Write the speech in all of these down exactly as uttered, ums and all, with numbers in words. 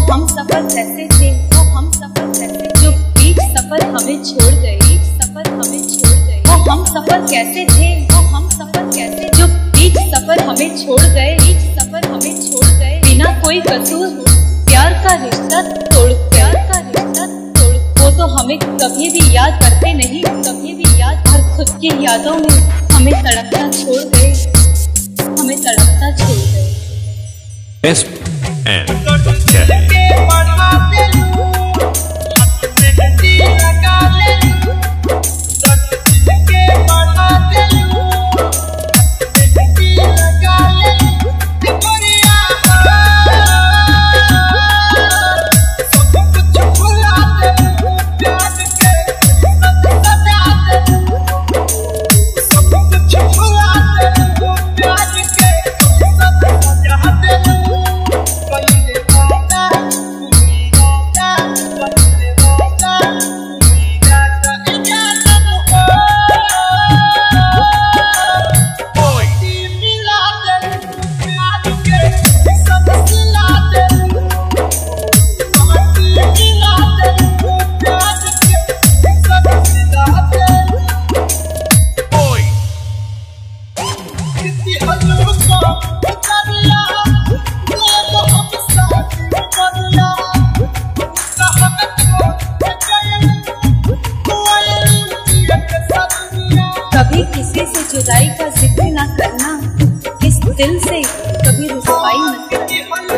हम सफर कैसे थे, वो हम सफर कैसे, जो बीच सफर हमें छोड़ गए, बीच सफर हमें छोड़ गए। वो हम सफर कैसे थे, वो हम सफर कैसे, जो बीच सफर हमें छोड़ गए, बीच सफर हमें छोड़ गए। बिना कोई कसूर प्यार का रिश्ता तोड़, प्यार का रिश्ता तोड़। वो तो हमें कभी भी याद करते नहीं, कभी भी याद, और खुद की यादों में हमें तड़पना छोड़ गए, हमें तड़पना छोड़ गए। S and K. कभी किसी से जुदाई का जिक्र ना करना, इस दिल से कभी रुसवाई मत करना।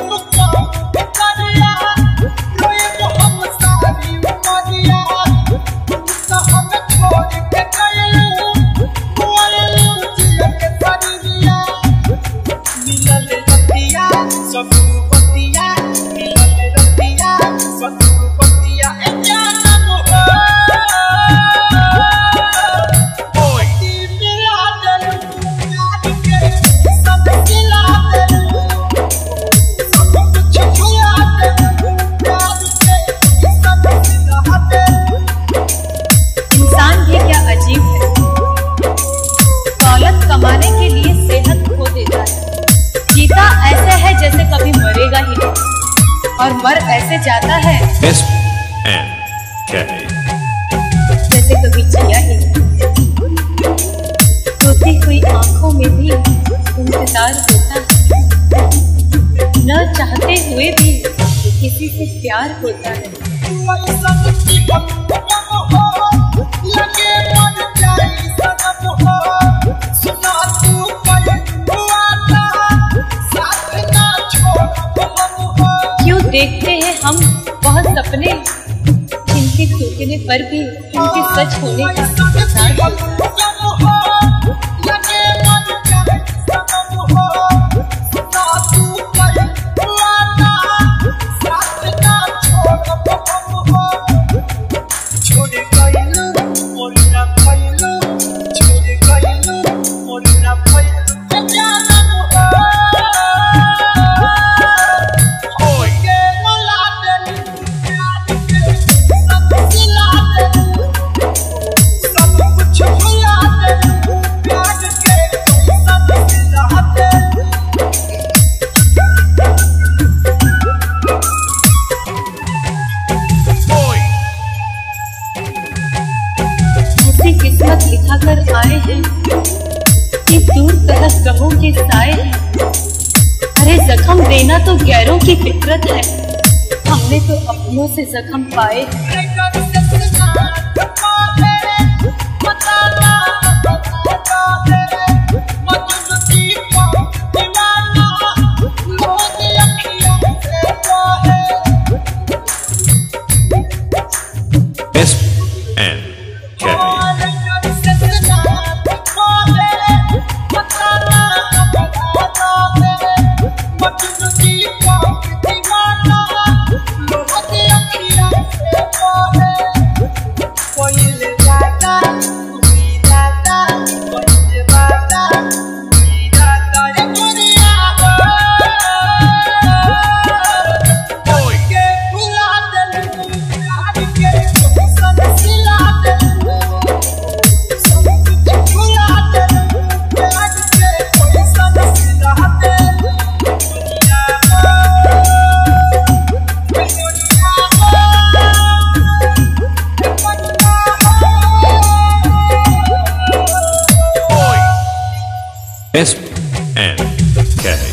कमाने के लिए सेहत खो देता है, जीता ऐसे है जैसे कभी मरेगा ही नहीं, और मर ऐसे जाता है S and K. जैसे कभी जिया ही नहीं। रोती हुई आंखों में भी इंतजार होता है, न चाहते हुए भी किसी से प्यार होता है। देखते हैं हम बहुत सपने, जिनके टूटने पर भी उनके सच होने का इंतजार होता है। किस्मत लिखा कर आए हैं कि दूर तरफ गमों के साए हैं। अरे जख्म देना तो गैरों की फितरत है, हमने तो अपनों से जख्म पाए हैं। S and K. Koyil jata, umida S N K